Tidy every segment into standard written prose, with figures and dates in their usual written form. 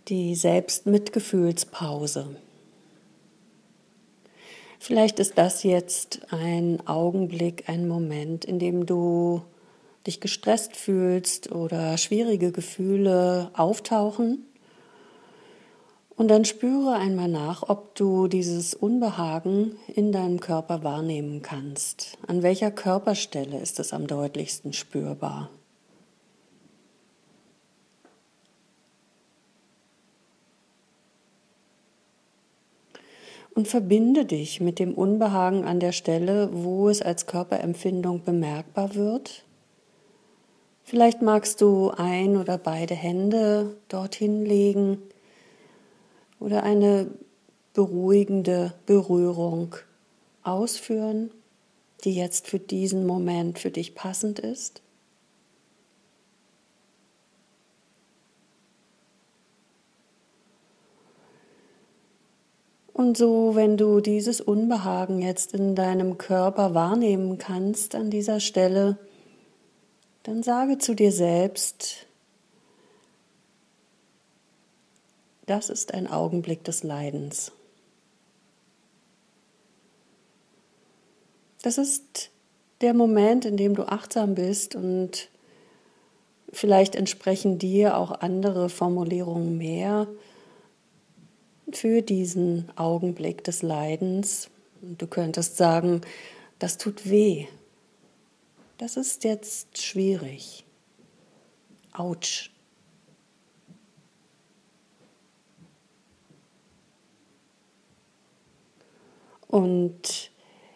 die Selbstmitgefühlspause. Vielleicht ist das jetzt ein Augenblick, ein Moment, in dem du dich gestresst fühlst oder schwierige Gefühle auftauchen. Und dann spüre einmal nach, ob du dieses Unbehagen in deinem Körper wahrnehmen kannst. An welcher Körperstelle ist es am deutlichsten spürbar? Und verbinde dich mit dem Unbehagen an der Stelle, wo es als Körperempfindung bemerkbar wird. Vielleicht magst du ein oder beide Hände dorthin legen oder eine beruhigende Berührung ausführen, die jetzt für diesen Moment für dich passend ist. Und so, wenn du dieses Unbehagen jetzt in deinem Körper wahrnehmen kannst an dieser Stelle, dann sage zu dir selbst, das ist ein Augenblick des Leidens. Das ist der Moment, in dem du achtsam bist, und vielleicht entsprechen dir auch andere Formulierungen mehr für diesen Augenblick des Leidens. Und du könntest sagen, das tut weh. Das ist jetzt schwierig. Autsch. Und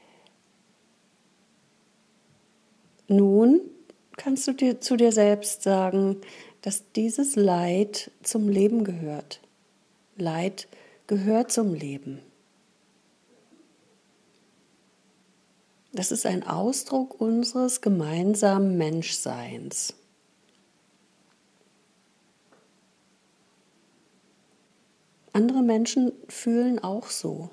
nun kannst du dir zu dir selbst sagen, dass dieses Leid zum Leben gehört. Leid gehört zum Leben. Das ist ein Ausdruck unseres gemeinsamen Menschseins. Andere Menschen fühlen auch so.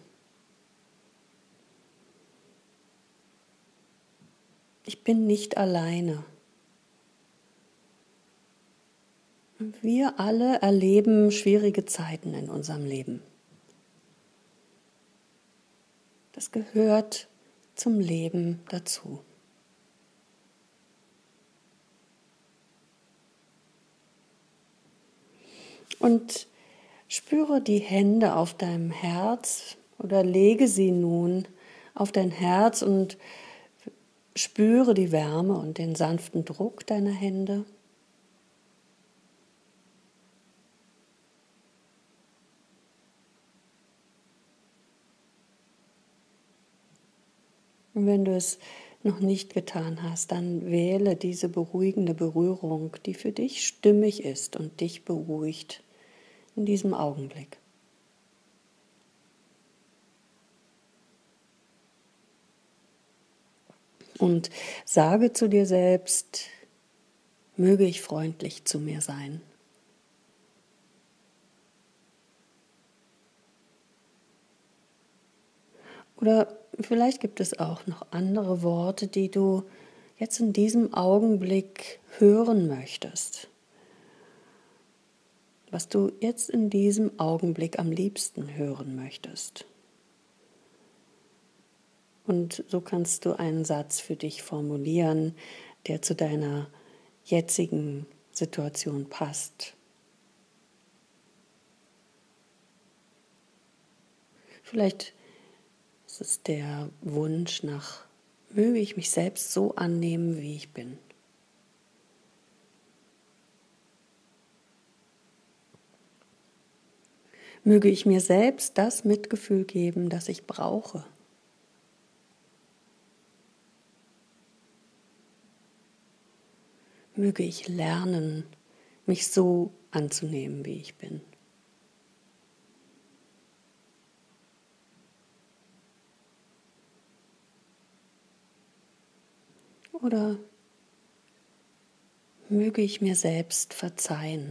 Ich bin nicht alleine. Wir alle erleben schwierige Zeiten in unserem Leben. Das gehört zum Leben dazu. Und spüre die Hände auf deinem Herz oder lege sie nun auf dein Herz und spüre die Wärme und den sanften Druck deiner Hände. Und wenn du es noch nicht getan hast, dann wähle diese beruhigende Berührung, die für dich stimmig ist und dich beruhigt in diesem Augenblick. Und sage zu dir selbst, möge ich freundlich zu mir sein. Oder vielleicht gibt es auch noch andere Worte, die du jetzt in diesem Augenblick hören möchtest. Was du jetzt in diesem Augenblick am liebsten hören möchtest. Und so kannst du einen Satz für dich formulieren, der zu deiner jetzigen Situation passt. Vielleicht ist es der Wunsch nach, möge ich mich selbst so annehmen, wie ich bin. Möge ich mir selbst das Mitgefühl geben, das ich brauche. Möge ich lernen, mich so anzunehmen, wie ich bin. Oder möge ich mir selbst verzeihen.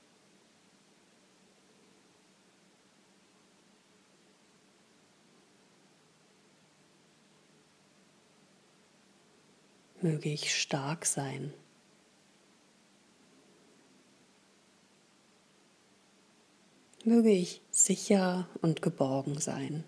Möge ich stark sein. Möge ich sicher und geborgen sein.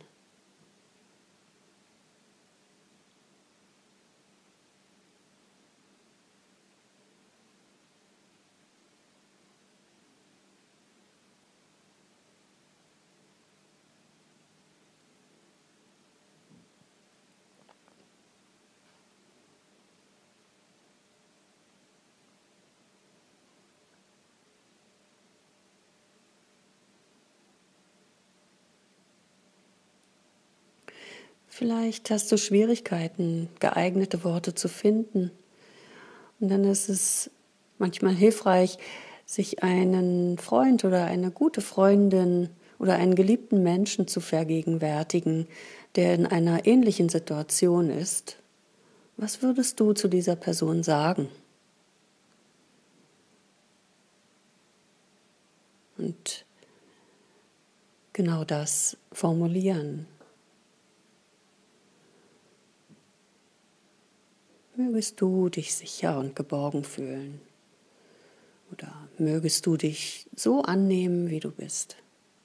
Vielleicht hast du Schwierigkeiten, geeignete Worte zu finden. Und dann ist es manchmal hilfreich, sich einen Freund oder eine gute Freundin oder einen geliebten Menschen zu vergegenwärtigen, der in einer ähnlichen Situation ist. Was würdest du zu dieser Person sagen? Und genau das formulieren. Mögest du dich sicher und geborgen fühlen oder mögest du dich so annehmen, wie du bist.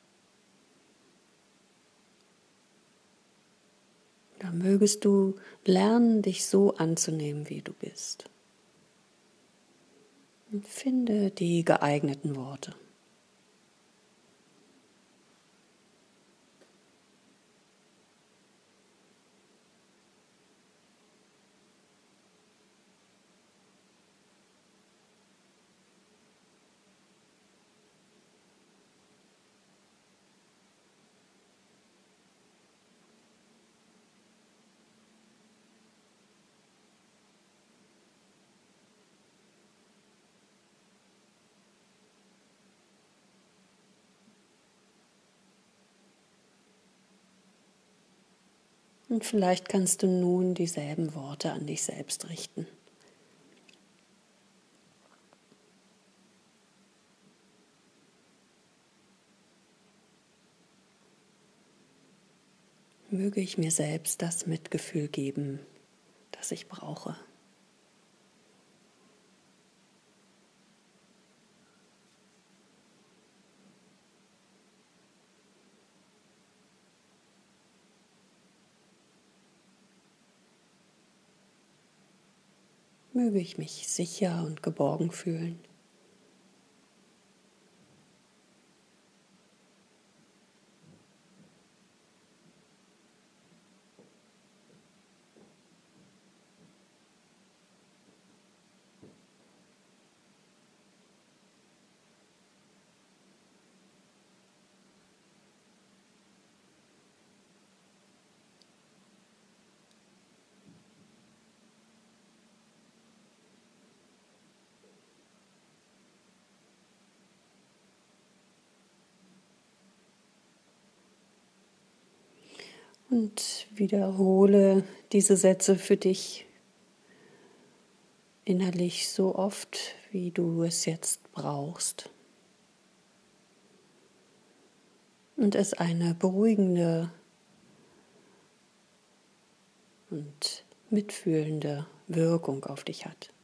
Oder mögest du lernen, dich so anzunehmen, wie du bist. Und finde die geeigneten Worte. Und vielleicht kannst du nun dieselben Worte an dich selbst richten. Möge ich mir selbst das Mitgefühl geben, das ich brauche. Möge ich mich sicher und geborgen fühlen. Und wiederhole diese Sätze für dich innerlich so oft, wie du es jetzt brauchst. Und es eine beruhigende und mitfühlende Wirkung auf dich hat.